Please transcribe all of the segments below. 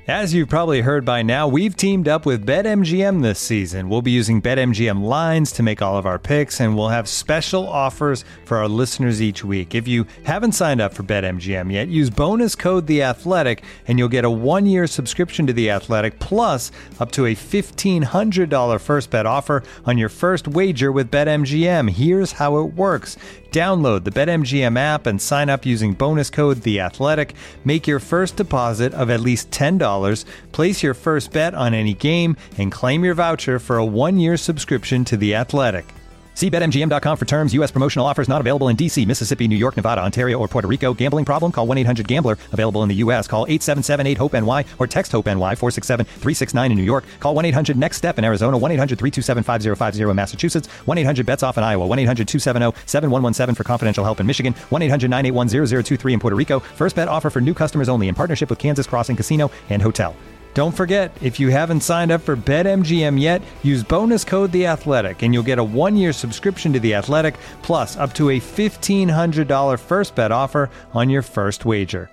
As you've probably heard by now, we've teamed up with BetMGM this season. We'll be using BetMGM lines to make all of our picks, and we'll have special offers for our listeners each week. If you haven't signed up for BetMGM yet, use bonus code The Athletic, and you'll get a 1-year subscription to The Athletic, plus up to a $1,500 first bet offer on your first wager with BetMGM. Here's how it works. Download the BetMGM app and sign up using bonus code The Athletic. Make your first deposit of at least $10. Place your first bet on any game and claim your voucher for a 1-year subscription to The Athletic. See BetMGM.com for terms. U.S. promotional offers not available in D.C., Mississippi, New York, Nevada, Ontario, or Puerto Rico. Gambling problem? Call 1-800-GAMBLER. Available in the U.S. Call 877-8-HOPE-NY or text HOPE-NY 467-369 in New York. Call 1-800-NEXT-STEP in Arizona. 1-800-327-5050 in Massachusetts. 1-800-BETS-OFF in Iowa. 1-800-270-7117 for confidential help in Michigan. 1-800-981-0023 in Puerto Rico. First bet offer for new customers only in partnership with Kansas Crossing Casino and Hotel. Don't forget, if you haven't signed up for BetMGM yet, use bonus code The Athletic, and you'll get a 1-year subscription to The Athletic, plus up to a $1,500 first bet offer on your first wager.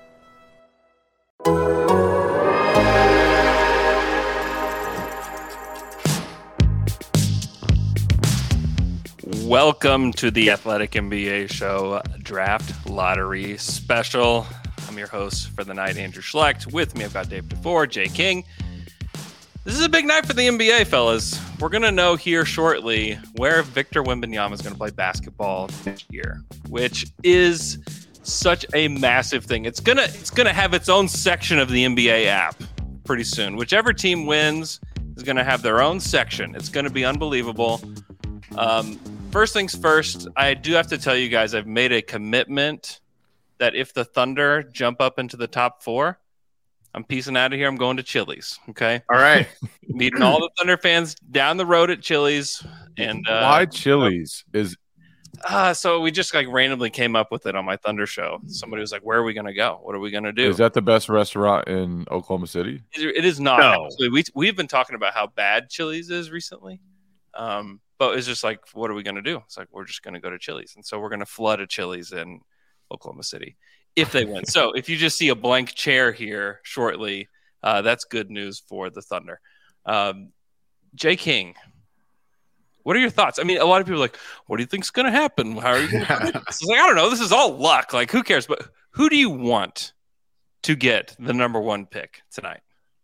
Welcome to the Athletic NBA Show Draft Lottery Special. I'm your host for the night, Andrew Schlecht. With me, I've got Dave DeFore, Jay King. This is a big night for the NBA, fellas. We're going to know here shortly where Victor Wembanyama is going to play basketball next year, which is such a massive thing. It's gonna have its own section of the NBA app pretty soon. Whichever team wins is going to have their own section. It's going to be unbelievable. First things first, I do have to tell you guys, I've made a commitment that if the Thunder jump up into the top 4, I'm peacing out of here. I'm going to Chili's. Okay. All right. Meeting all the Thunder fans down the road at Chili's. And why Chili's is? So we just randomly came up with it on my Thunder show. Somebody was like, "Where are we going to go? What are we going to do?" Is that the best restaurant in Oklahoma City? It is not. No. Actually, we've been talking about how bad Chili's is recently. But it's just like, what are we going to do? It's like, we're just going to go to Chili's. And so we're going to flood a Chili's in Oklahoma City if they win. So if you just see a blank chair here shortly, that's good news for the Thunder. Jay King, what are your thoughts? I mean, a lot of people are like, what do you think's going to happen? How are you going to It's like, I don't know. This is all luck. Like, who cares? But who do you want to get the number 1 pick tonight?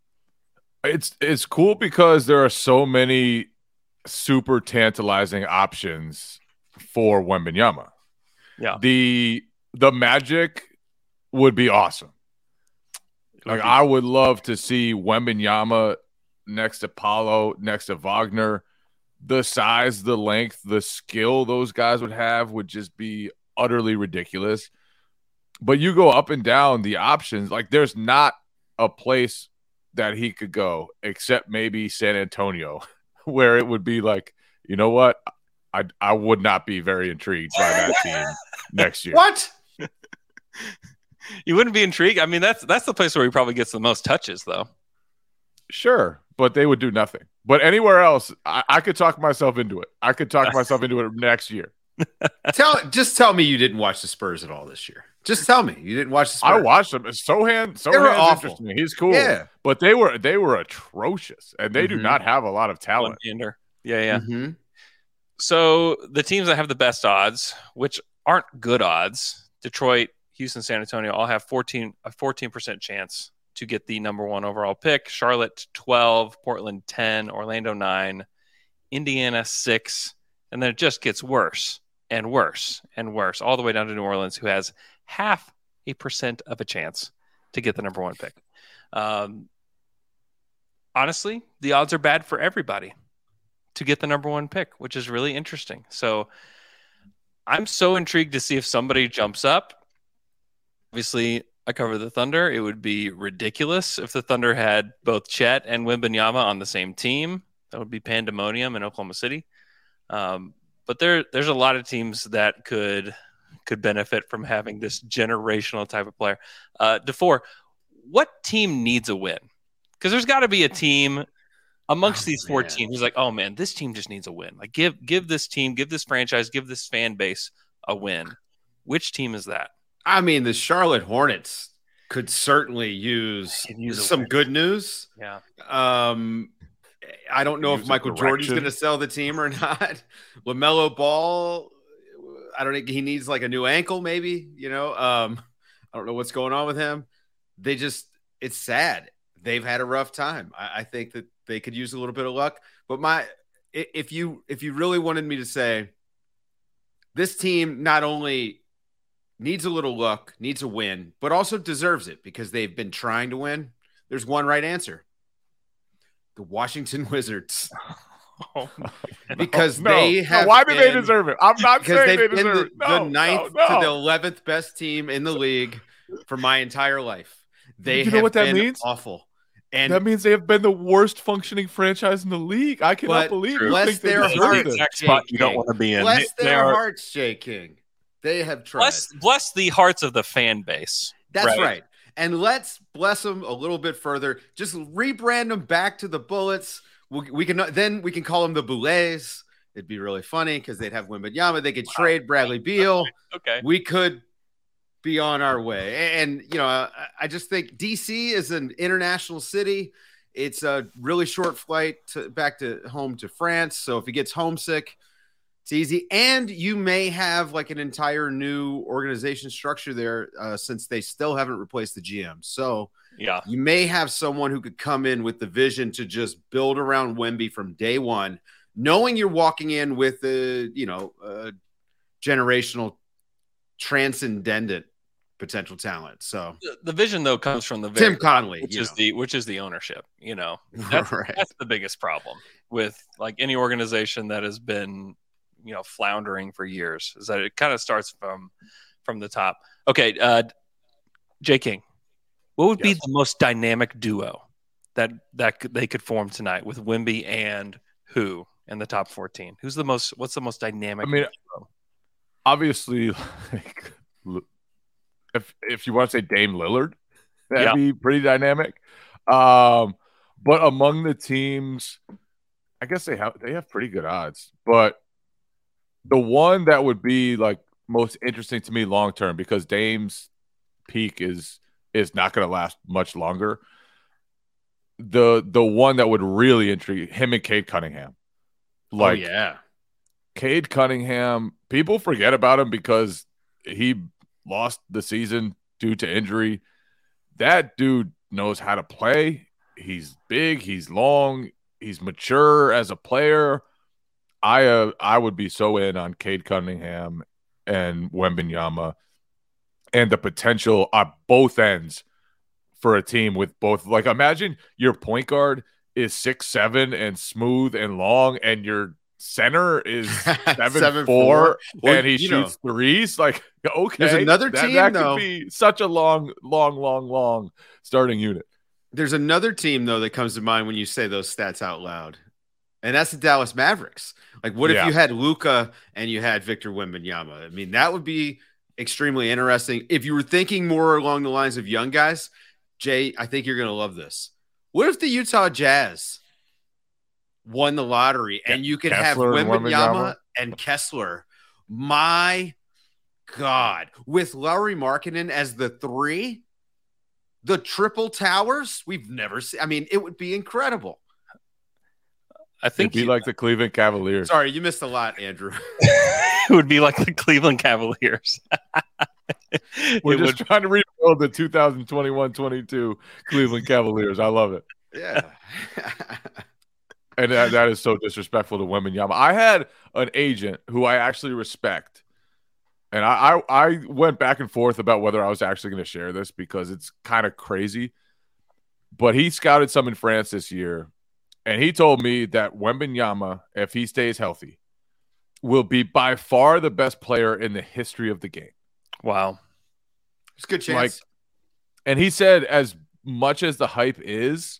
It's cool because there are so many super tantalizing options for Wembanyama. Yeah. The Magic would be awesome. Like, I would love to see Wembanyama next to Paolo, next to Wagner. The size, the length, the skill those guys would have would just be utterly ridiculous. But you go up and down the options, like there's not a place that he could go except maybe San Antonio, where it would be like, you know what? I would not be very intrigued by that team next year. What? You wouldn't be intrigued? I mean, that's the place where he probably gets the most touches, though. Sure, but they would do nothing. But anywhere else, I could talk myself into it. I could talk myself into it next year. Just tell me you didn't watch the Spurs at all this year. Just tell me you didn't watch the Spurs. I watched them. Sohan's interesting. He's cool. Yeah, but they were atrocious, and they do not have a lot of talent. Yeah. Mm-hmm. So the teams that have the best odds, which aren't good odds, Detroit, Houston, San Antonio, all have a 14% chance to get the number 1 overall pick. Charlotte 12, Portland 10, Orlando 9, Indiana 6, and then it just gets worse and worse and worse, all the way down to New Orleans, who has 0.5% of a chance to get the number 1 pick. Honestly, the odds are bad for everybody to get the number 1 pick, which is really interesting. So I'm so intrigued to see if somebody jumps up. Obviously, I cover the Thunder. It would be ridiculous if the Thunder had both Chet and Wembanyama on the same team. That would be pandemonium in Oklahoma City. But there's a lot of teams that could benefit from having this generational type of player. DeFore, what team needs a win? Because there's got to be a team amongst these 4 teams who's like, oh man, this team just needs a win. Like give this team, give this franchise, give this fan base a win. Which team is that? I mean, the Charlotte Hornets could certainly use a some win. good news. Yeah. I don't know if Michael Jordan's going to sell the team or not. LaMelo Ball, I don't think he needs like a new ankle, maybe, I don't know what's going on with him. It's sad. They've had a rough time. I think that they could use a little bit of luck, but if you really wanted me to say this team not only needs a little luck, needs a win, but also deserves it because they've been trying to win, there's one right answer. The Washington Wizards. Because they have. Why do they deserve it? I'm not saying they deserve it. The ninth to the 11th best team in the league for my entire life. You know what that means? Awful. And that means they have been the worst functioning franchise in the league. I cannot believe you bless think their hearts, you don't want to be in. Bless their hearts, Jay King. They have tried. Bless the hearts of the fan base. That's right. And let's bless them a little bit further. Just rebrand them back to the Bullets. We can call them the Boulets. It'd be really funny because they'd have Wembanyama. They could trade Bradley Beal. Okay. We could be on our way. And, I just think DC is an international city. It's a really short flight back to home to France. So if he gets homesick, it's easy. And you may have like an entire new organization structure there since they still haven't replaced the GM. So yeah, you may have someone who could come in with the vision to just build around Wemby from day one, knowing you're walking in with a generational transcendent potential talent. So the vision though comes from the Tim Connolly, which is the ownership. That's the biggest problem with like any organization that has been floundering for years, is that it kind of starts from the top. Okay, Jay King, what would be the most dynamic duo that they could form tonight with Wemby and who in the top 14? What's the most dynamic duo? Obviously, like, if you want to say Dame Lillard, that'd be pretty dynamic. But among the teams, I guess they have pretty good odds. But the one that would be like most interesting to me long term, because Dame's peak is not going to last much longer. The one that would really intrigue him and Cade Cunningham. Like, Cade Cunningham, people forget about him because he lost the season due to injury. That dude knows how to play. He's big, he's long, he's mature as a player. I would be so in on Cade Cunningham and Wembanyama and the potential at both ends for a team with both. Like, imagine your point guard is 6'7" and smooth and long, and your center is 7'4", and he shoots threes. Like, okay, there's another team that could be such a long starting unit. There's another team though that comes to mind when you say those stats out loud, and that's the Dallas Mavericks. Like, what if you had Luka and you had Victor Wembanyama? I mean, that would be extremely interesting. If you were thinking more along the lines of young guys, Jay, I think you're going to love this. What if the Utah Jazz won the lottery and you could have Wembanyama and Kessler? My God. With Lauri Markkanen as the 3, the triple towers, we've never seen. I mean, it would be incredible. I think it'd be like the Cleveland Cavaliers. Sorry, you missed a lot, Andrew. It would be like the Cleveland Cavaliers. We're just trying to rebuild the 2021-22 Cleveland Cavaliers. I love it. Yeah. And that is so disrespectful to Wembanyama. I had an agent who I actually respect, and I went back and forth about whether I was actually going to share this because it's kind of crazy. But he scouted some in France this year, and he told me that Wembanyama, if he stays healthy, will be by far the best player in the history of the game. Wow. It's a good chance. And he said as much as the hype is,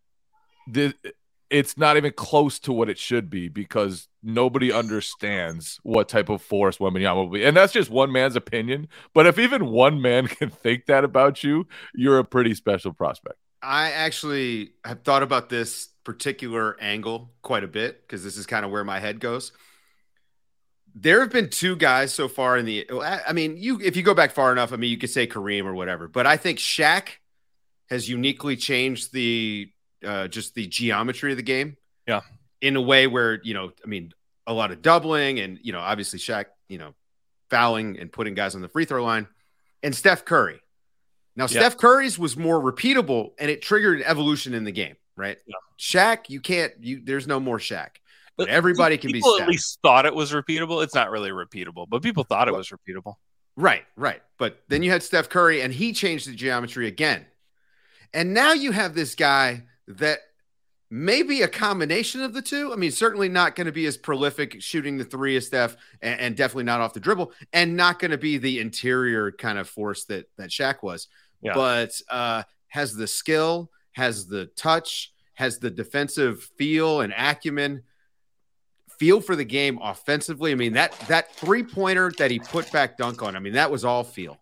it's not even close to what it should be because nobody understands what type of force Wembanyama will be. And that's just one man's opinion. But if even one man can think that about you, you're a pretty special prospect. I actually have thought about this particular angle quite a bit because this is kind of where my head goes. There have been two guys so far in the. I mean, if you go back far enough, I mean, you could say Kareem or whatever. But I think Shaq has uniquely changed the just the geometry of the game. Yeah, in a way where I mean, a lot of doubling and obviously Shaq, fouling and putting guys on the free throw line, and Steph Curry. Now, Steph Curry's was more repeatable, and it triggered evolution in the game, right? Yeah. Shaq, there's no more Shaq. But everybody can be Steph. People at least thought it was repeatable. It's not really repeatable, but people thought it was repeatable. Right. But then you had Steph Curry, and he changed the geometry again. And now you have this guy that may be a combination of the two. I mean, certainly not going to be as prolific shooting the three as Steph, and definitely not off the dribble, and not going to be the interior kind of force that Shaq was. Yeah. But has the skill, has the touch, has the defensive feel and acumen, feel for the game offensively. I mean, that 3-pointer that he put back dunk on, I mean, that was all feel.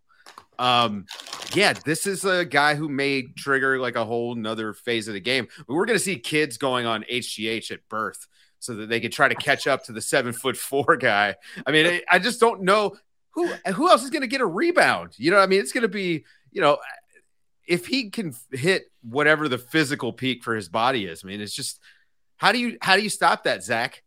This is a guy who may trigger like a whole nother phase of the game. We're going to see kids going on HGH at birth so that they can try to catch up to the 7'4" guy. I mean, I just don't know who else is going to get a rebound. I mean, it's going to be, if he can hit whatever the physical peak for his body is. I mean, it's just, how do you stop that, Zach?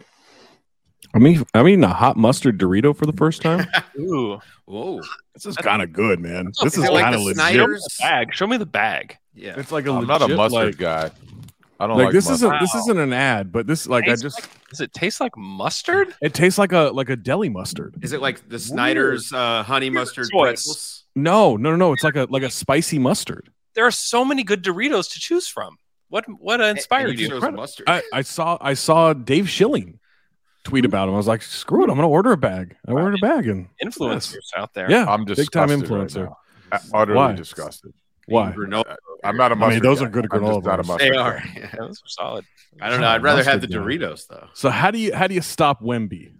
I mean, a hot mustard Dorito for the first time. Ooh, whoa! This is kind of good, man. This is like kind of legit. Bag. Show me the bag. Yeah, it's like I'm not a mustard guy. I don't like this. Mustard. This isn't an ad, but this does it taste like mustard? It tastes like a deli mustard. Is it like the Snyder's honey mustard pretzels? No. It's like a spicy mustard. There are so many good Doritos to choose from. What inspired you? Mustard. I saw Dave Schilling tweet about him. I was like, screw it, I'm gonna order a bag. I ordered a bag, and influencers out there. Yeah, I'm big time influencer. Right utterly disgusted. Why? I'm not a mustard. I mean, those guy. are good granola bars. They are. Yeah, those are solid. I don't know. I'd rather have the Doritos though. So how do you stop Wemby?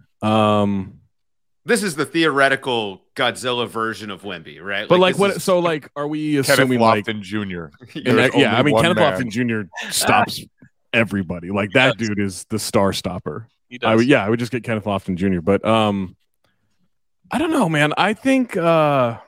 This is the theoretical Godzilla version of Wemby, right? But what? So are we assuming Kenneth Lofton Jr.? I mean, Kenneth Lofton Jr. stops everybody. Like that dude is the star stopper. I would just get Kenneth Lofton Jr. But I don't know, man. I think I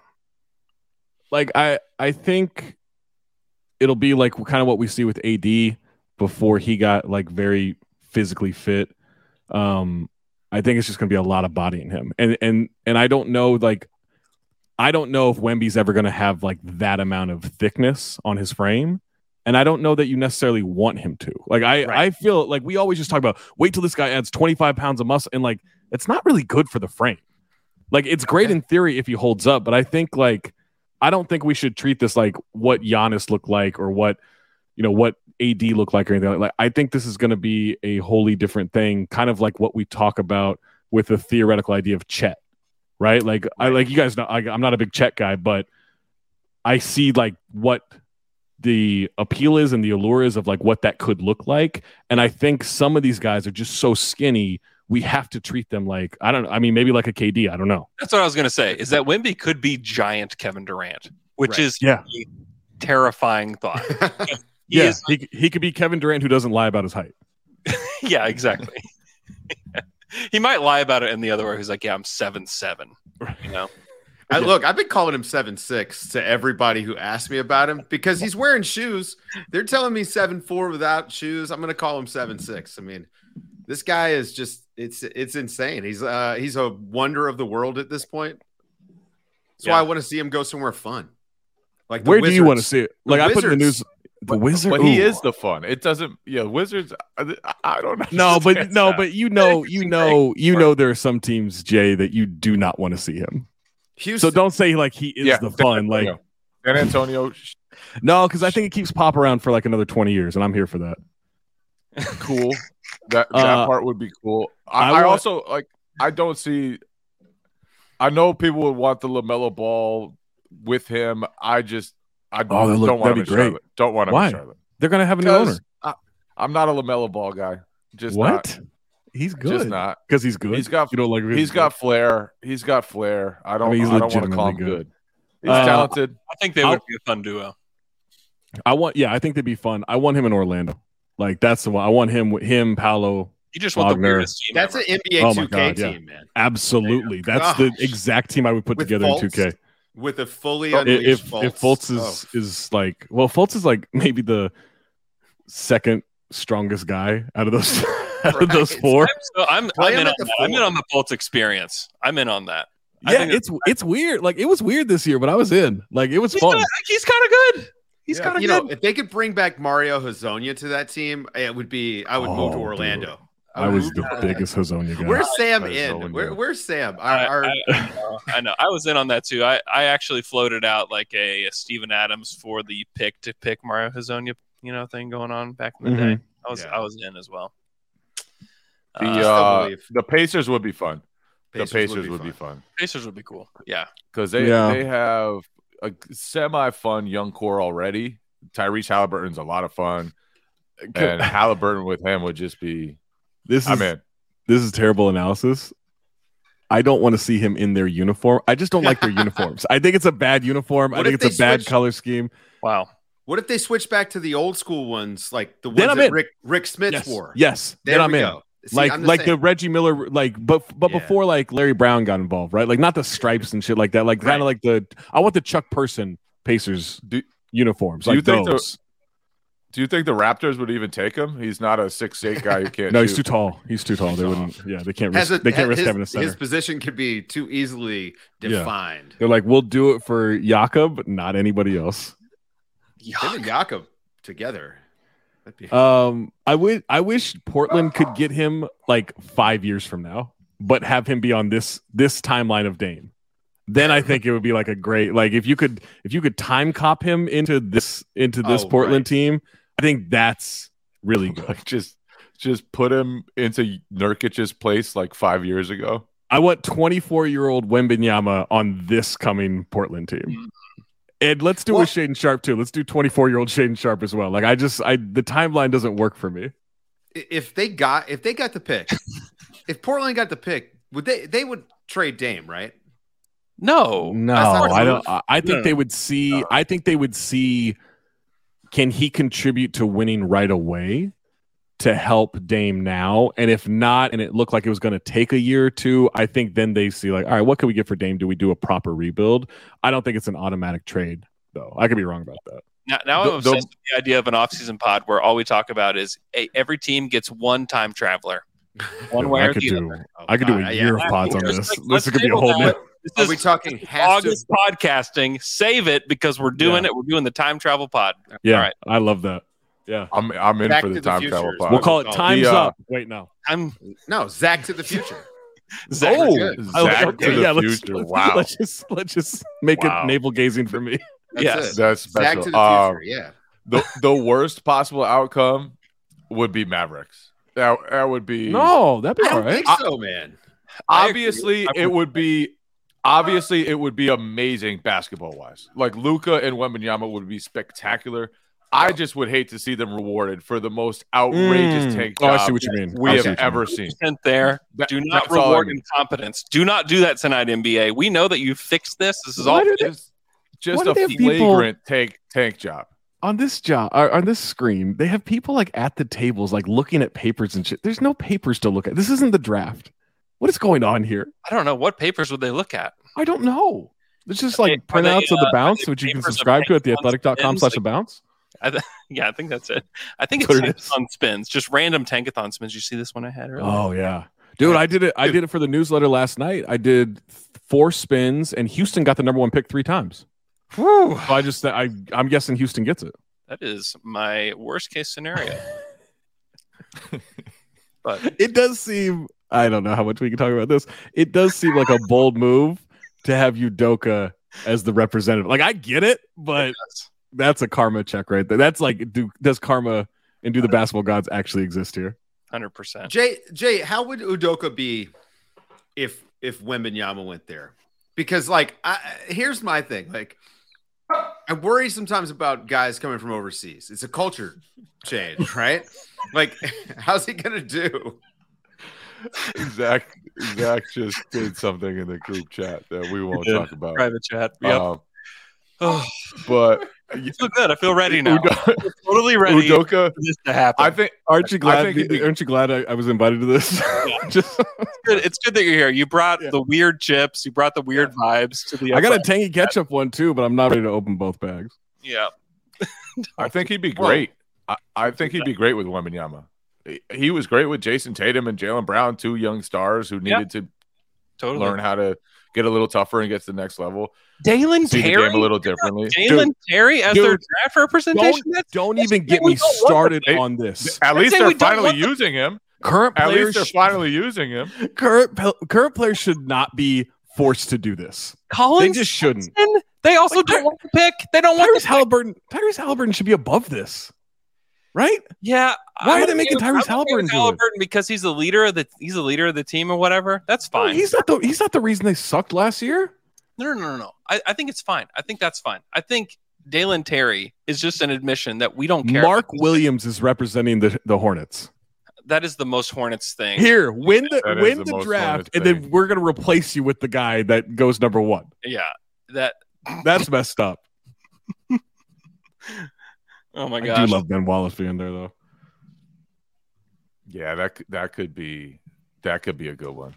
think it'll be like kind of what we see with AD before he got like very physically fit. I think it's just going to be a lot of bodying him, and I don't know if Wemby's ever going to have like that amount of thickness on his frame. And I don't know that you necessarily want him to. Like, I feel like we always just talk about wait till this guy adds 25 pounds of muscle. And like, it's not really good for the frame. Like, it's great in theory if he holds up. But I think I don't think we should treat this like what Giannis looked like or what AD looked like or anything. Like, I think this is going to be a wholly different thing, kind of like what we talk about with the theoretical idea of Chet, right? Like, you guys know, I'm not a big Chet guy, but I see like what the appeal is and the allure is of like what that could look like. And I think some of these guys are just so skinny, we have to treat them like, maybe like a KD. I don't know. That's what I was going to say, is that Wemby could be giant Kevin Durant, which is a terrifying thought. He could be Kevin Durant who doesn't lie about his height. Yeah, exactly. He might lie about it in the other way. He's like, yeah, I'm 7'7", I've been calling him 7'6" to everybody who asked me about him because he's wearing shoes. They're telling me 7'4" without shoes. I'm going to call him 7'6". I mean, this guy is just it's insane. He's a wonder of the world at this point. That's why I want to see him go somewhere fun. Like where do you want to see it? Like I put in the news. The Wizards, but he is the fun. It doesn't. Yeah, Wizards. I don't know. But there are some teams, Jay, that you do not want to see him. Houston. So don't say like he is the fun. Like San Antonio. No, because I think it keeps Pop around for like another 20 years, and I'm here for that. Cool. That part would be cool. I also like. I don't see. I know people would want the LaMelo Ball with him. I don't want him in Charlotte. Don't want him in Charlotte. They're gonna have a new owner. I'm not a LaMelo Ball guy. Just what? Not. He's good. Just not because he's good. He's got flair. He's got flair. I don't want to call him good. He's talented. I think they would be a fun duo. I think they'd be fun. I want him in Orlando. Like that's the one. I want him, Paolo, You just want Wagner. the weirdest team. That's ever. an NBA Oh my 2K God, yeah. team, man. Absolutely. That's the exact team I would put With together Fultz? in 2K. With a fully If unleashed Fultz. if Fultz is like, well, Fultz is like maybe the second strongest guy out of those those four. I'm in on the Fultz experience. I'm in on that. Yeah, it's weird. Like it was weird this year, but I was in. Like it was fun. He's kind of good. He's kind of good. Know, if they could bring back Mario Hezonja to that team, it would be. I would move to Orlando. Dude. I was the biggest Hezonja guy. Where's Sam in? Where's Sam? I know. I was in on that too. I actually floated out like a Steven Adams for the pick Mario Hezonja, thing going on back in the day. I was in as well. The Pacers would be fun. The Pacers would be fun. Pacers would be cool. Yeah, because they have a semi-fun young core already. Tyrese Halliburton's a lot of fun, and Halliburton with him would just be. This is terrible analysis. I don't want to see him in their uniform. I just don't like their uniforms. I think it's a bad uniform. I think it's a bad color scheme. Wow. What if they switch back to the old school ones, like the ones that Rick Smits wore? Yes, there then I'm in. Go. See, like the Reggie Miller, but before like Larry Brown got involved, right? Like not the stripes and shit like that. Like kind of like I want the Chuck Person Pacers uniforms. Do you think the Raptors would even take him? He's not a 6'8" guy who can't. No, he's too tall. He's too tall. They wouldn't. Yeah, they can't risk. They can't risk having a center. His position could be too easily defined. Yeah. They're like, we'll do it for Jakob, but not anybody else. Him and Jakob together. I wish Portland could get him like 5 years from now, but have him be on this timeline of Dame. Then I think it would be like a great, like if you could time cop him into this Portland team, I think that's really good. Like just put him into Nurkic's place like 5 years ago. I want 24-year-old Wembanyama on this coming Portland team. And let's do with Shaedon Sharpe too. Let's do 24-year-old Shaedon Sharpe as well. Like the timeline doesn't work for me. If they got the pick, if Portland got the pick, they would trade Dame, right? No, I don't. I think they would see. I think they would see. Can he contribute to winning right away to help Dame now? And if not, and it looked like it was going to take a year or two, I think then they see like, all right, what can we get for Dame? Do we do a proper rebuild? I don't think it's an automatic trade, though. I could be wrong about that. Now I'm obsessed with the idea of an off-season pod where all we talk about is every team gets one time traveler. One way or the other. I could do a year of pods on this. This could be a whole new. Are we talking August podcasting? Save it because we're doing it. We're doing the time travel pod. Yeah, all right. I love that. Yeah, I'm in Back for the to time the travel future. pod. We'll call it Time's Up. Wait, no. Zach to the future. Zach to the future. Wow. Let's just make it navel gazing for me. That's special. Zach to the future. Yeah. The worst possible outcome would be Mavericks. That would be that'd be all right. I don't think so, man. Obviously, it would be amazing basketball wise. Like Luka and Wembanyama would be spectacular. I just would hate to see them rewarded for the most outrageous tank job I see what you mean. we have ever seen. There, do not reward incompetence. Do not do that tonight, NBA. We know that you fixed this. This is all just a flagrant tank job. On this job, on this screen, they have people like at the tables, like looking at papers and shit. There's no papers to look at. This isn't the draft. What is going on here? I don't know. What papers would they look at? I don't know. It's just like printouts of the bounce, which you can subscribe to at theathletic.com/abounce. Yeah, I think that's it. I think it's tankathon spins, just random tankathon spins. You see this one I had earlier? Oh yeah, dude, I did it. I did it for the newsletter last night. I did 4 spins, and Houston got the number 1 pick 3 times. Whew. So I'm guessing Houston gets it. That is my worst case scenario. But it does seem. I don't know how much we can talk about this. It does seem like a bold move to have Udoka as the representative. Like I get it, but that's a karma check right there. That's like, does karma and do the basketball gods actually exist here? 100%. Jay, how would Udoka be if Wembanyama went there? Because here's my thing. Like, I worry sometimes about guys coming from overseas. It's a culture change, right? Like, how's he gonna do? Zach just did something in the group chat that we won't talk about. Private chat. Yep. But I feel good. I feel ready now. I'm totally ready Udoka, for this to happen. I think. Aren't you glad? I think Aren't you glad I was invited to this? It's good. It's good that you're here. You brought the weird chips. You brought the weird vibes to the. I got a tangy ketchup one too, but I'm not ready to open both bags. Yeah. I think he'd be great. I think he'd be great with Wembanyama. He was great with Jason Tatum and Jaylen Brown, two young stars who needed to learn how to get a little tougher and get to the next level. Dalen See Terry, the game a little differently. Jalen Terry as their draft representation. Don't even get me started on this. At least they're finally using him. Current At players, least they're finally using him. current players should not be forced to do this. Collins, they just shouldn't. They also don't want to pick. They don't want Tyrese Halliburton should be above this, right? Yeah. Why are they making Tyrese Halliburton do it? Because he's the leader of the team or whatever. That's fine. No, he's not the reason they sucked last year. No. I think it's fine. I think that's fine. I think Dalen Terry is just an admission that we don't care. Mark Williams is representing the Hornets. That is the most Hornets thing. Here, win the draft, and then we're gonna replace you with the guy that goes number 1. Yeah, that's messed up. Oh my gosh. gosh. I do love Ben Wallace being there though. Yeah, that could be a good one.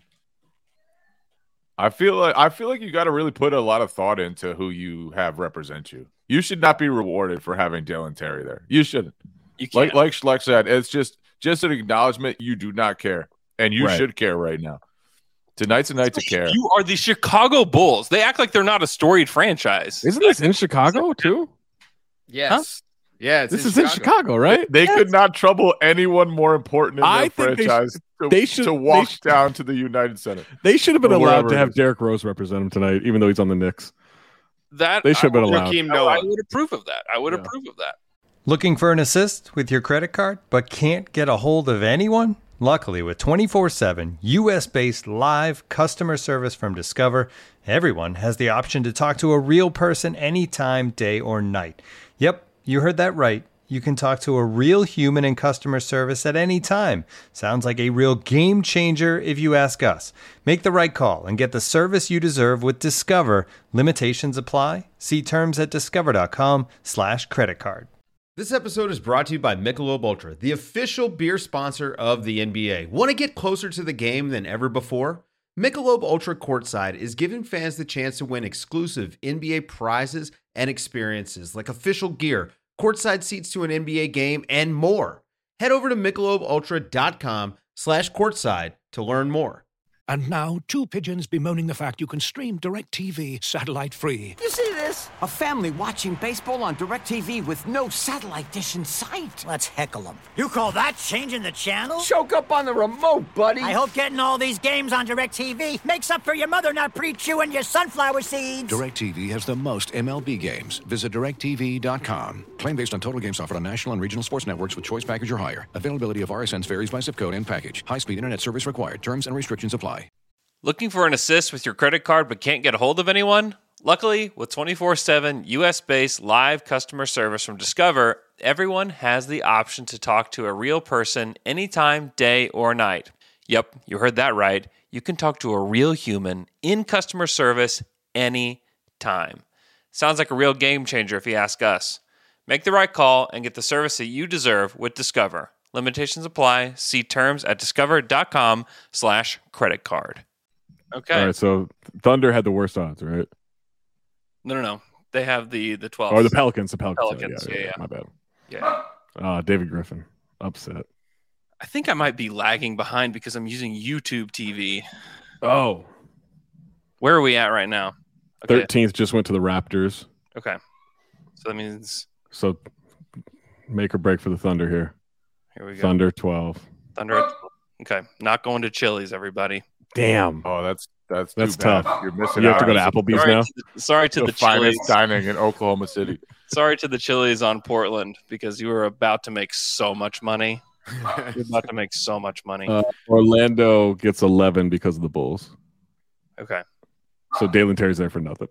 I feel like you got to really put a lot of thought into who you have represent you. You should not be rewarded for having Dalen Terry there. You shouldn't. You can't. Like Schleck said, it's just an acknowledgement you do not care, and you should care right now. Tonight's a night to care. You are the Chicago Bulls. They act like they're not a storied franchise. Isn't this in Chicago too? Yes. Huh? Yeah, this is in Chicago, right? They could not trouble anyone more important in their franchise to walk down to the United Center. They should have been allowed to have Derrick Rose represent them tonight, even though he's on the Knicks. They should have been allowed. I would approve of that. Approve of that. Looking for an assist with your credit card, but can't get a hold of anyone? Luckily, with 24/7 U.S.-based live customer service from Discover, everyone has the option to talk to a real person anytime, day or night. Yep, you heard that right. You can talk to a real human in customer service at any time. Sounds like a real game changer if you ask us. Make the right call and get the service you deserve with Discover. Limitations apply. See terms at discover.com/creditcard. This episode is brought to you by Michelob Ultra, the official beer sponsor of the NBA. Want to get closer to the game than ever before? Michelob Ultra Courtside is giving fans the chance to win exclusive NBA prizes and experiences like official gear, courtside seats to an NBA game, and more. Head over to MichelobUltra.com/courtside to learn more. And now, 2 pigeons bemoaning the fact you can stream DirecTV satellite-free. You see this? A family watching baseball on DirecTV with no satellite dish in sight. Let's heckle them. You call that changing the channel? Choke up on the remote, buddy. I hope getting all these games on DirecTV makes up for your mother not pre-chewing your sunflower seeds. DirecTV has the most MLB games. Visit DirecTV.com. Claim based on total games offered on national and regional sports networks with choice package or higher. Availability of RSNs varies by zip code and package. High-speed internet service required. Terms and restrictions apply. Looking for an assist with your credit card but can't get a hold of anyone? Luckily, with 24/7 U.S.-based live customer service from Discover, everyone has the option to talk to a real person anytime, day or night. Yep, you heard that right. You can talk to a real human in customer service anytime. Sounds like a real game changer if you ask us. Make the right call and get the service that you deserve with Discover. Limitations apply. See terms at discover.com/creditcard. Okay. All right, so Thunder had the worst odds, right? No. They have the 12. Or the Pelicans. The Pelicans. Yeah. My bad. Yeah. David Griffin. Upset. I think I might be lagging behind because I'm using YouTube TV. Oh. Where are we at right now? Okay. 13th just went to the Raptors. Okay. So that means... So make or break for the Thunder here. Here we go. Thunder 12. Thunder. Okay. Not going to Chili's, everybody. Damn. Oh, that's tough. You're missing You out. have to go to Applebee's now? Sorry to the finest Chili's. dining in Oklahoma City. Sorry to the Chili's on Portland because you were about to make so much money. You're about to make so much money. Orlando gets 11 because of the Bulls. Okay. So Dalen Terry's there for nothing.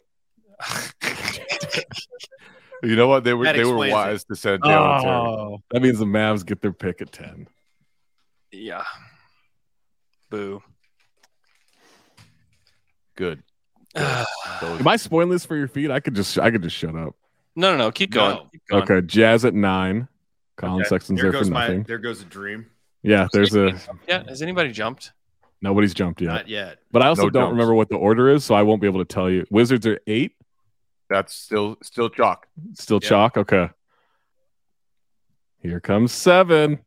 You know what? They were wise to send Dalen Terry. That means the Mavs get their pick at 10. Yeah. Boo. Good. Am I spoiling this for your feed? I could just shut up. No. Keep going. No. Keep going. Okay, Jazz at 9. Colin Okay. Sexton's there for nothing. There goes a dream. Yeah, there's a Yeah. Has anybody jumped? nobody's jumped yet. Not yet. But I also No don't jumps. remember what the order is, so I won't be able to tell you. Wizards are 8. That's still chalk. Still Yeah. chalk. Okay. Here comes 7.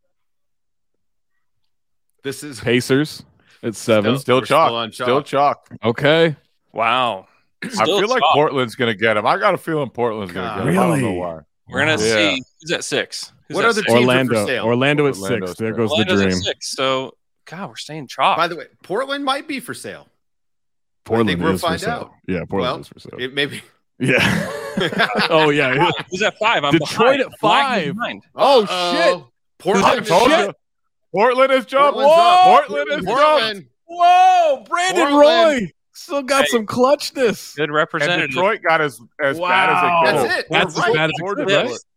This is Pacers at 7. Still We're still chalk. on chalk. Still chalk. Okay. Wow. I Still feel like chalk. Portland's going to get him. I got a feeling Portland's going to get him. I don't know Really? why. We're gonna Yeah. see who's at 6. Who's What at other 6? teams are for Orlando. sale? Orlando at Orlando's 6. There there. goes the Orlando's at dream. 6. So, God, we're staying chalk. By the way, Portland might be for sale. Portland we'll is find for sale. out. Yeah, Portland Well, is for sale. It maybe. Yeah. Oh yeah. Who's at 5? I'm Detroit behind. at 5. Behind. Oh Uh-oh. shit. Portland I is told shit. you. Portland is jumped. Portland's up. Portland is jumped. Portland. Whoa, Brandon Portland. Roy still got Hey. some clutchness. Good And representative. Detroit got as bad as Wow. it goes. That's it. That's We're as right. bad as it Or gets, Detroit. right?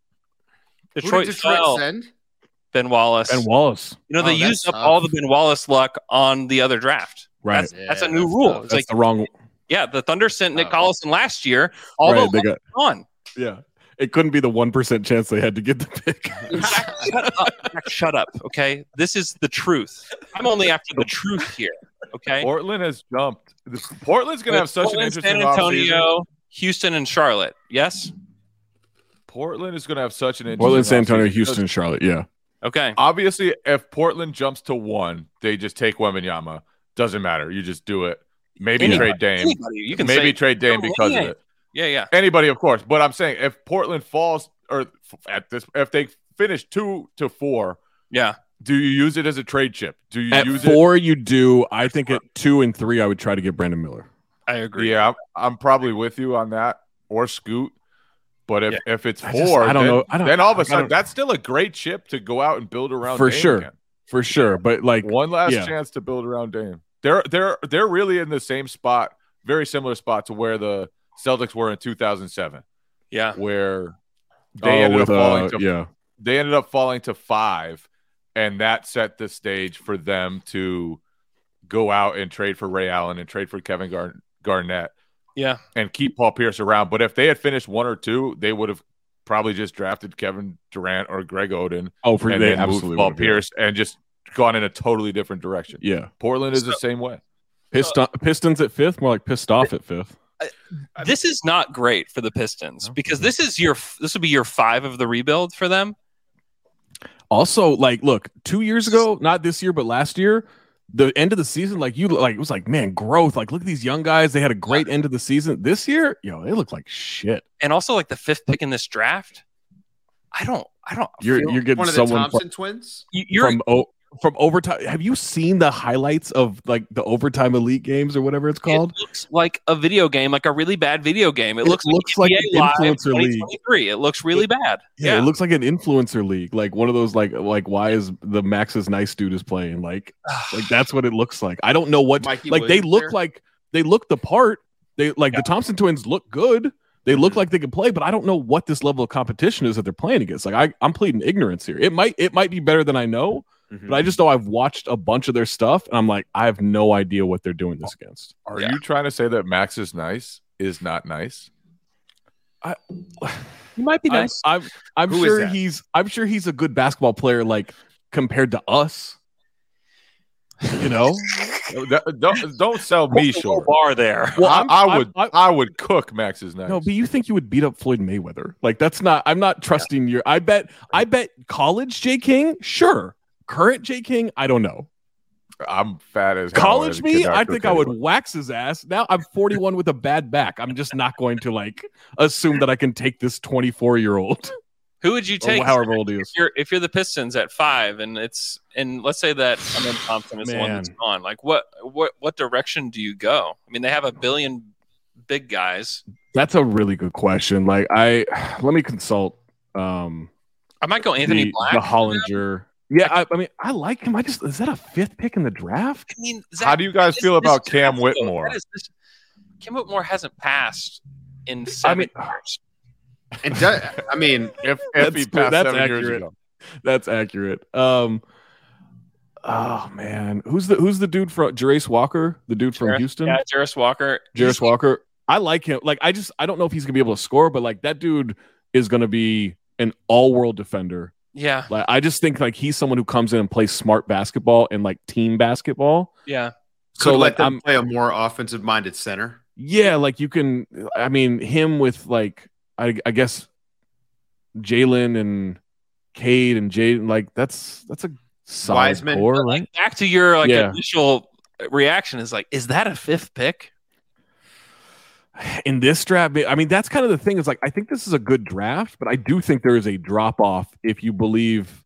Who Detroit, did Detroit fell. send? Ben Wallace. And Wallace. You know, they Oh, that's used up tough. all the Ben Wallace luck on the other draft. Right. That's a Yeah, new that's rule. tough. It's That's like, the wrong. yeah, the Thunder sent Nick Oh. Collison last year. All Right, the they got. on. Yeah. It couldn't be the 1% chance they had to get the pick. Shut up. Shut up. Okay. This is the truth. I'm only after the truth here. Okay. Portland has jumped. Portland's going to have such an Portland, interesting San offseason. Antonio, Houston, and Charlotte. Yes. Portland is going to have such an interesting Portland, San Antonio, offseason. Houston, Charlotte. Yeah. Okay. Obviously, if Portland jumps to 1, they just take Wembanyama. Doesn't matter. You just do it. Maybe Anybody. trade Dame. Anybody. You can Maybe say trade Dame No, because of yeah. it. Yeah. Anybody, of course. But I'm saying if Portland falls or at this, if they finish 2 to 4, Yeah. do you use it as a trade chip? Do you At use 4, you do. I think at 2 and 3, I would try to get Brandon Miller. I it? agree. Yeah, I'm probably with you on that or Scoot. But if it's 4, I don't then, know. I don't- then all of I a sudden don't- that's still a great chip to go out and build around For Dame sure. again. For sure. But like, One last yeah. chance to build around Dame. They're really in the same spot, very similar spot to where the Celtics were in 2007, Yeah. where they ended up falling to yeah. they ended up falling to 5, and that set the stage for them to go out and trade for Ray Allen and trade for Kevin Garnett Yeah. and keep Paul Pierce around. But if they had finished 1 or 2, they would have probably just drafted Kevin Durant or Greg Oden Oh, for and they then moved absolutely Paul would have, yeah. Pierce and just gone in a totally different direction. Yeah. Portland is the same way. Pistons at 5th, more like pissed off at 5th. This is not great for the Pistons because this will be year 5 of the rebuild for them. Also, like, look, 2 years ago, not this year, but last year, the end of the season, it was like, man, growth. Like, look at these young guys. They had a great end of the season. This year, they look like shit. And also like the 5th pick in this draft. I don't You're feel- getting One of the someone Thompson twins. you're from overtime. Have you seen the highlights of like the overtime elite games or whatever it's called? It looks like a video game, like a really bad video game. It looks like NBA an Live influencer league. 2023. It looks really bad. Yeah, it looks like an influencer league, like one of those like why is the Max's nice dude is playing like that's what it looks like. I don't know what Mikey like they Williams look there? like they look the part. They like the Thompson twins look good. They look like they can play, but I don't know what this level of competition is that they're playing against. Like I'm pleading ignorance here. It might be better than I know, but I just know I've watched a bunch of their stuff and I'm like I have no idea what they're doing this against. Are you trying to say that Max is not nice? He might be nice. I'm Who sure is that? I'm sure he's a good basketball player, like compared to us. You know, Don't sell me short. bar there. well, I would cook Max's nice. no, but you think you would beat up Floyd Mayweather? Like that's not. I'm not trusting your. I bet college J King, sure. Current J King, I don't know. I'm fat as hell College and me, cannot I cook think I would anyone. wax his ass. Now I'm 41 with a bad back. I'm just not going to like assume that I can take this 24-year-old. Who would you take? However old he is. If you're the Pistons at 5 and let's say that Amen Thompson is the one that's Man. gone, like what direction do you go? I mean, they have a billion big guys. That's a really good question. Like let me consult I might go Anthony the Black. Hollinger. Yeah, I mean, I like him. Is that a 5th pick in the draft? I mean, How do you guys feel about Cam Whitmore? Cam Whitmore hasn't passed in 7 years. And I mean, If That's- he passed that's 7 years accurate. ago. That's accurate. Oh man, who's the dude from Jarace Walker? The dude from Houston? Yeah, Jarris Walker. Jarris Walker. I like him. Like I don't know if he's gonna be able to score, but like that dude is going to be an all-world defender. Yeah. Like, I just think like he's someone who comes in and plays smart basketball and like team basketball. Yeah. So let them play a more offensive-minded center. Yeah, like you can. I mean, him with like I guess Jalen and Cade and Jaden. Like that's a solid Wiseman. core, right? Back to your initial reaction is like, is that a 5th pick? In this draft, I mean, that's kind of the thing. Is like, I think this is a good draft, but I do think there is a drop off if you believe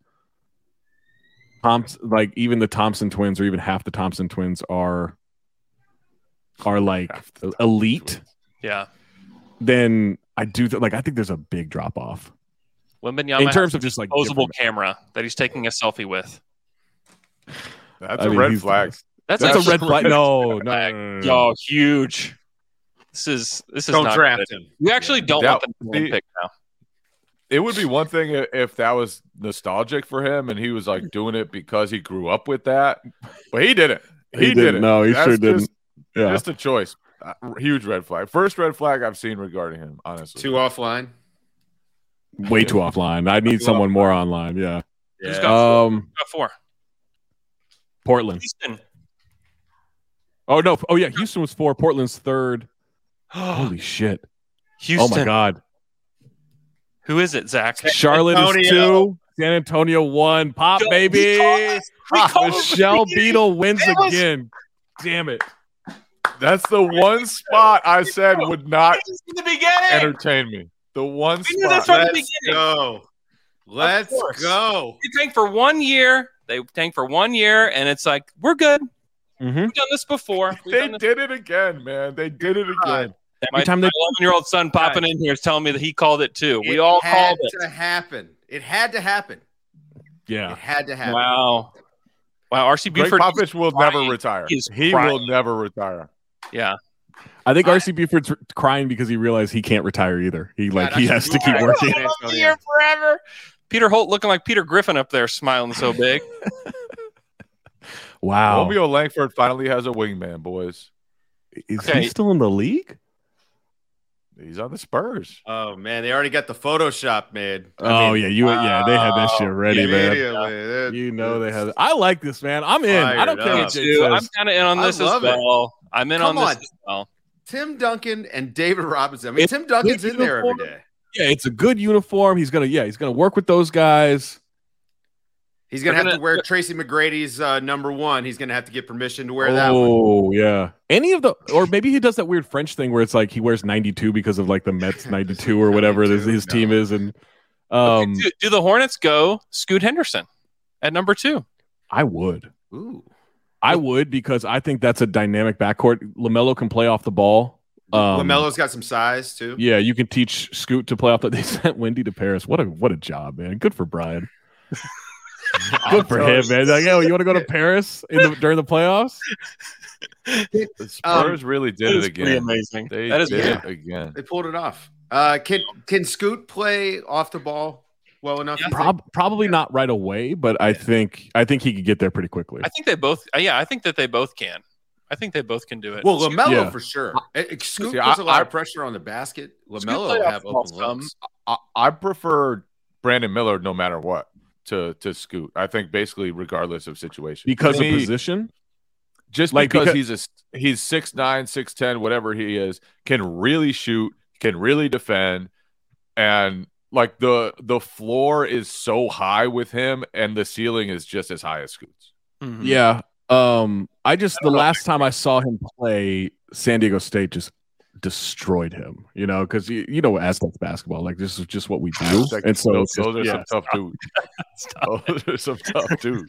like even the Thompson twins or even half the Thompson twins are like elite. Yeah. Then I do I think there's a big drop off. Wembanyama In terms of just like disposable camera that he's taking a selfie with. That's a red flag. That's a red flag. No. Oh, huge. This is don't not draft good. him. You actually don't want the pick now. It would be one thing if that was nostalgic for him and he was like doing it because he grew up with that, but he didn't. He didn't. No, he That's sure didn't. Yeah. Just a choice. Huge red flag. First red flag I've seen regarding him, honestly. Too offline. Way too offline. I need someone more online. Yeah. Who's got 4? Portland. Houston. Oh no. Oh yeah. Houston was 4. Portland's 3rd. Holy shit. Houston. Oh my God. Who is it, Zach? Charlotte is 2. San Antonio 1. Pop, baby. Michelle Beadle wins again. Damn it. That's the one spot I said would not in the beginning. Entertain me. The one spot. Let's go. Let's go. They tank for 1 year. They tank for 1 year, and it's like, we're good. Mm-hmm. We've done this before. They did it again, man. They did it again. My 11-year-old son popping in here is telling me that he called it too. We all called it. It had to happen. It had to happen. Yeah. It had to happen. Wow. RC Buford. Greg Popovich will never retire. He will never retire. Yeah. I think RC Buford's crying because he realized he can't retire either. He has to keep working. Here forever. Peter Holt looking like Peter Griffin up there, smiling so big. Wow. Romeo Langford finally has a wingman, boys. Is he still in the league? He's on the Spurs. Oh man, they already got the Photoshop made. They had that shit ready, man. You know they had it. I like this, man. I'm in. I don't care what Jake says. I'm kind of in on this as well. I'm in on this as well. Tim Duncan and David Robinson. I mean, Tim Duncan's in there every day. Yeah, it's a good uniform. He's gonna work with those guys. He's gonna have to wear Tracy McGrady's number 1. He's gonna have to get permission to wear that one. Oh yeah, or maybe he does that weird French thing where it's like he wears 92 because of like the Mets 92 or whatever his team is. And do the Hornets go Scoot Henderson at number 2? I would. Ooh, I would because I think that's a dynamic backcourt. LaMelo can play off the ball. LaMelo's got some size too. Yeah, you can teach Scoot to play off the. They sent Wendy to Paris. What a job, man. Good for Brian. Good for him, man. Like, yo, you want to go to Paris during the playoffs? The Spurs really did it again. Pretty amazing. That is it again. They pulled it off. Can Scoot play off the ball well enough? Probably not right away, but I think he could get there pretty quickly. I think they both. I think that they both can. I think they both can do it. Well, LaMelo for sure. Scoot puts a lot of pressure on the basket. LaMelo will have open looks. I prefer Brandon Miller no matter what to Scoot. I think basically regardless of situation. Because of position? Just because he's 6'9", 6'10", whatever he is, can really shoot, can really defend, and like the floor is so high with him and the ceiling is just as high as Scoot's. Mm-hmm. Yeah. The last time I saw him play, San Diego State just destroyed him, because you know Aztecs basketball, like this is just what we do. And so those are some tough dudes. Those are some tough dudes.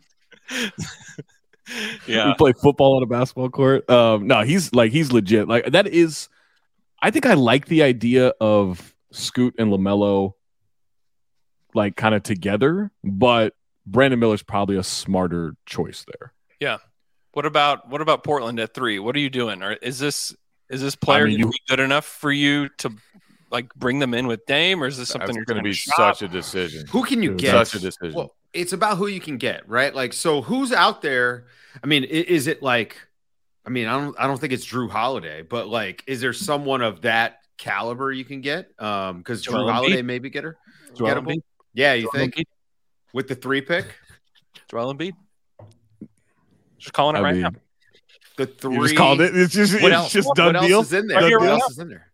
Yeah. We play football on a basketball court. No, he's legit. Like that is, I think I like the idea of Scoot and LaMelo like kind of together, but Brandon Miller's probably a smarter choice there. Yeah. What about Portland at 3? What are you doing? Or is this player good enough for you to like bring them in with Dame, or is this something you're going to be such a decision? Who can you get? Such a decision. Well, it's about who you can get, right? Like, so who's out there? I mean, is it like? I mean, I don't think it's Drew Holiday, but like, is there someone of that caliber you can get. Because Drew Joel Holiday Embiid. maybe gettable. Embiid. Yeah, you Joel think Embiid. with the 3 pick, Joel Embiid. Just calling it right now. the 3. You just called it. It's just What else? done What deal. else is in there? Right here, What right else is in there?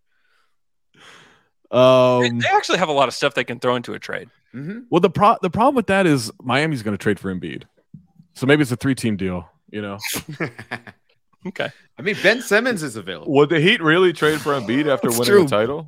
They actually have a lot of stuff they can throw into a trade. Mm-hmm. Well, the problem with that is Miami's going to trade for Embiid, so maybe it's a 3-team deal. Okay. I mean, Ben Simmons is available. Would the Heat really trade for Embiid after winning true. the title?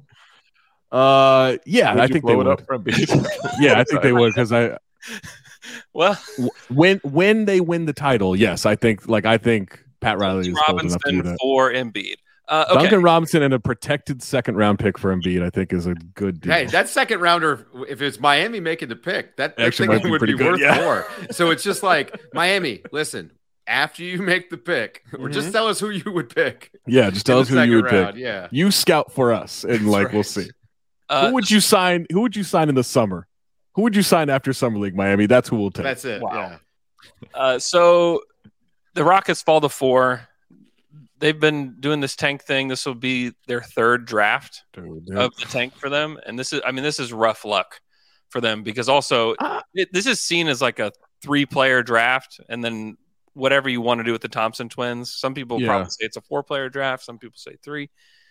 Yeah, Would I you think blow they it would. up for Embiid? Yeah, I think they would because Well, when they win the title, yes, I think Pat Riley is old enough to do Robinson that. for Embiid. Okay. Duncan Robinson and a protected 2nd-round pick for Embiid, I think, is a good deal. Hey, that 2nd rounder, if it's Miami making the pick, that Actually thing might be would pretty be good, worth yeah. more. So it's just like, Miami, listen, after you make the pick, or just tell us who you would pick. Yeah, just tell in us the who you second would round, pick. Yeah. You scout for us, and That's we'll right. see. Who would you sign? Who would you sign in the summer? Who would you sign after Summer League, Miami? That's who we'll take. That's it. Wow. Yeah. So the Rockets fall to 4. They've been doing this tank thing. This will be their 3rd draft Dude, of the tank for them, and this is rough luck for them because also this is seen as like a 3-player draft, and then whatever you want to do with the Thompson twins. Some people probably say it's a 4-player draft. Some people say 3.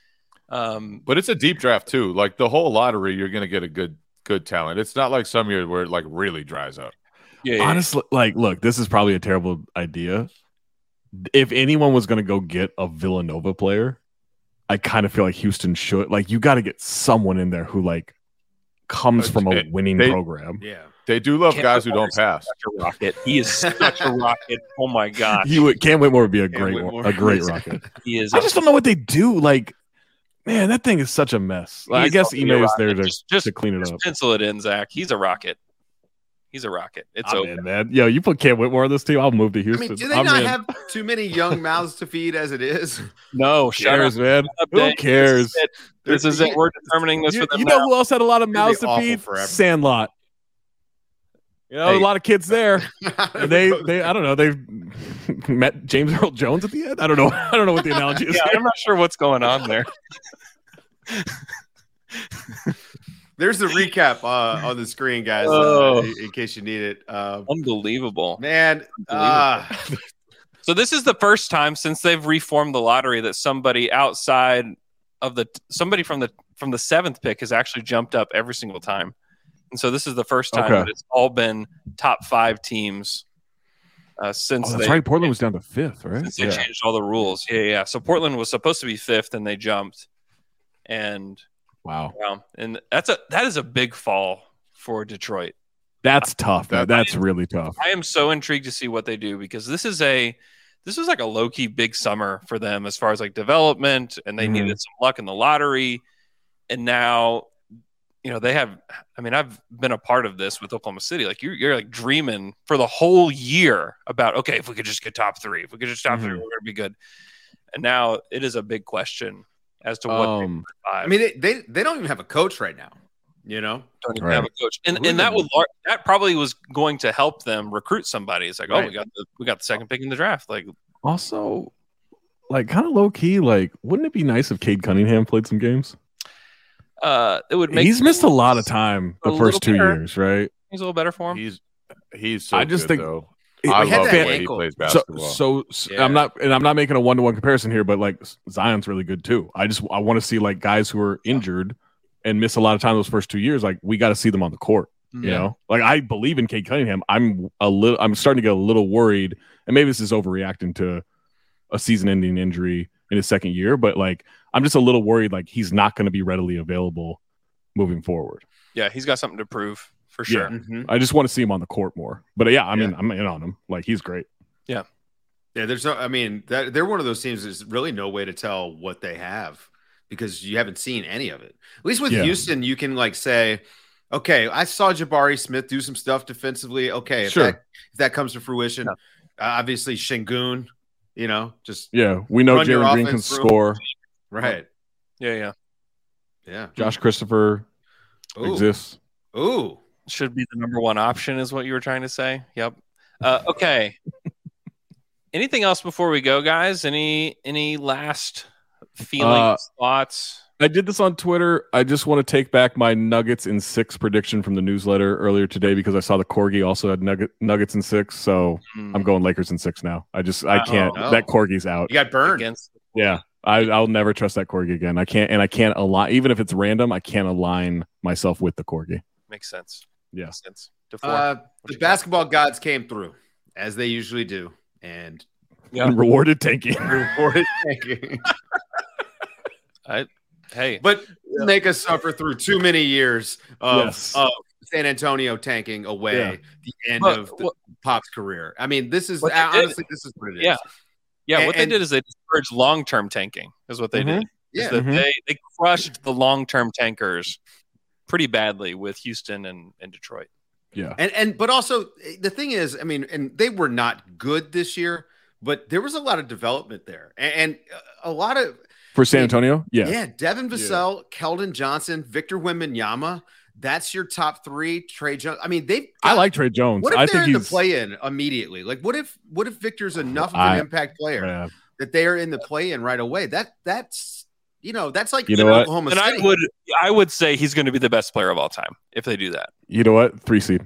But it's a deep draft too. Like the whole lottery, you're going to get a good talent. It's not like some years where it like really dries up. Yeah. Honestly, like, look, this is probably a terrible idea. If anyone was going to go get a Villanova player, I kind of feel like Houston should. Like, you got to get someone in there who like comes from a winning program. Yeah. They do love guys who don't pass. Such a rocket. He is such a rocket. Oh my god. Cam Whitmore would be a great Whitmore. rocket. He is. I just don't know what they do. Like, man, that thing is such a mess. Like, I guess Ime is there to clean it up. Pencil it in, Zach. He's a rocket. He's a rocket. It's I'm over. in, man. Yo, you put Cam Whitmore on this team, I'll move to I Houston. mean, do they I'm not in. have too many young mouths to feed as it is? No, Who shut cares, up. man? Shut up, Who Dave. cares? This is it. We're determining this for them You know now. who else had a lot of It'll be mouths to awful feed? forever. Sandlot. You know, Hey. a lot of kids there. And they I don't know, they've met James Earl Jones at the end. I don't know what the analogy is. Yeah, I'm not sure what's going on there. There's the recap on the screen, guys, Oh. in case you need it. Unbelievable. Man, So this is the first time since they've reformed the lottery that somebody outside of somebody from the 7th pick has actually jumped up every single time. And so this is the first time that it's all been top 5 teams since that's right. Portland was down to 5th, right? since they changed all the rules. Yeah. So Portland was supposed to be 5th and they jumped. And Wow. and that is a big fall for Detroit. That's tough. That's really tough. I am so intrigued to see what they do because this was like a low-key big summer for them as far as like development, and they needed some luck in the lottery. And now, they have, I've been a part of this with Oklahoma City. Like you're like dreaming for the whole year about, okay, if we could just get top 3, if we could just top 3, we're going to be good. And now it is a big question as to what they can provide. they don't even have a coach right now. Don't even have a coach, and that probably was going to help them recruit somebody. It's like, oh, we got the 2nd pick in the draft. Like, Also, like, kind of low key, like, wouldn't it be nice if Cade Cunningham played some games? It would make. He's missed a lot of time the first 2 years, right? He's a little better for him. He's so I just good, think though. He I had love that the way ankle. he plays basketball. So I'm not making a 1-to-1 comparison here, but like Zion's really good too. I want to see like guys who are injured and miss a lot of time those first 2 years. Like we got to see them on the court. You know, like I believe in Cade Cunningham. I'm starting to get a little worried, and maybe this is overreacting to a season-ending injury in his 2nd year, but like I'm just a little worried. Like he's not going to be readily available moving forward. Yeah, he's got something to prove for sure. Mm-hmm. I just want to see him on the court more. But yeah, I'm in on him. Like he's great. Yeah, there's no. They're one of those teams. There's really no way to tell what they have because you haven't seen any of it. At least with Houston, you can like say, okay, I saw Jabari Smith do some stuff defensively. Okay, if that comes to fruition, obviously Şengün, we know Jalen Green can score. Right. Yeah. Josh Christopher exists. Ooh. Should be the number 1 option is what you were trying to say. Yep. Okay. Anything else before we go, guys? Any last feelings, thoughts? I did this on Twitter. I just want to take back my Nuggets in 6 prediction from the newsletter earlier today because I saw the Corgi also had Nuggets in 6. So I'm going Lakers in 6 now. I can't. No. That Corgi's out. You got burned. Yeah. I'll never trust that Corgi again. I can't align, even if it's random, I can't align myself with the Corgi. Makes sense. Yeah. Makes sense. The basketball gods came through, as they usually do, and rewarded tanking. But make us suffer through too many years of San Antonio tanking away the end of Pop's career. I mean, this is honestly, this is what it is. Yeah, what they did is they discouraged long-term tanking is what they did. Yeah. They crushed the long-term tankers pretty badly with Houston and Detroit. Yeah. But also the thing is, I mean, and they were not good this year, but there was a lot of development there. And a lot of for San Antonio? Yeah. Yeah, Devin Vassell, Keldon Johnson, Victor Wembanyama. That's your top 3. Trey Jones. I mean, I like Trey Jones. What if I they're think in the play-in immediately? Like, what if Victor's enough of an impact player that they are in the play-in right away? That's that's like Oklahoma City. And I would say he's going to be the best player of all time if they do that. You know what? 3 seed.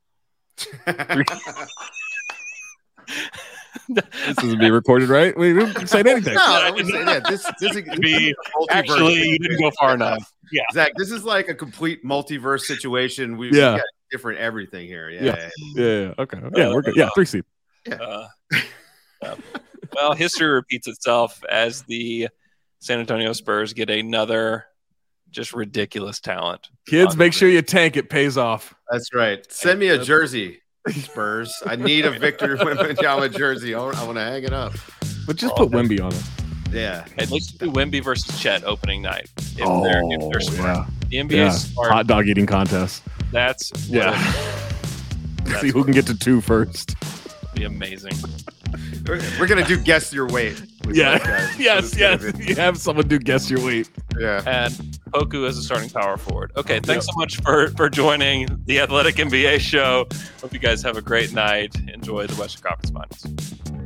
This isn't being recorded, right? We didn't say anything. No, I wouldn't say that. This could be actually, you didn't go far enough. Yeah, Zach, this is like a complete multiverse situation. We've got different everything here. Yeah. Okay. Yeah, we're good. Yeah, 3 seed. Yeah. Well, history repeats itself as the San Antonio Spurs get another just ridiculous talent. Kids, make sure you tank. It pays off. That's right. Send me a jersey, Spurs. I need a Victor Wembanyama jersey. I want to hang it up. But just put Wemby on it. Yeah. At least do Wemby versus Chet opening night. If they're smart. The NBA is smart. Hot dog eating contest. That's See who can get to 2 first. Be amazing. We're gonna do guess your weight. Yes. You have someone do guess your weight. Yeah. And Poku as a starting power forward. Okay, thanks so much for joining the Athletic NBA show. Hope you guys have a great night. Enjoy the Western Conference Finals.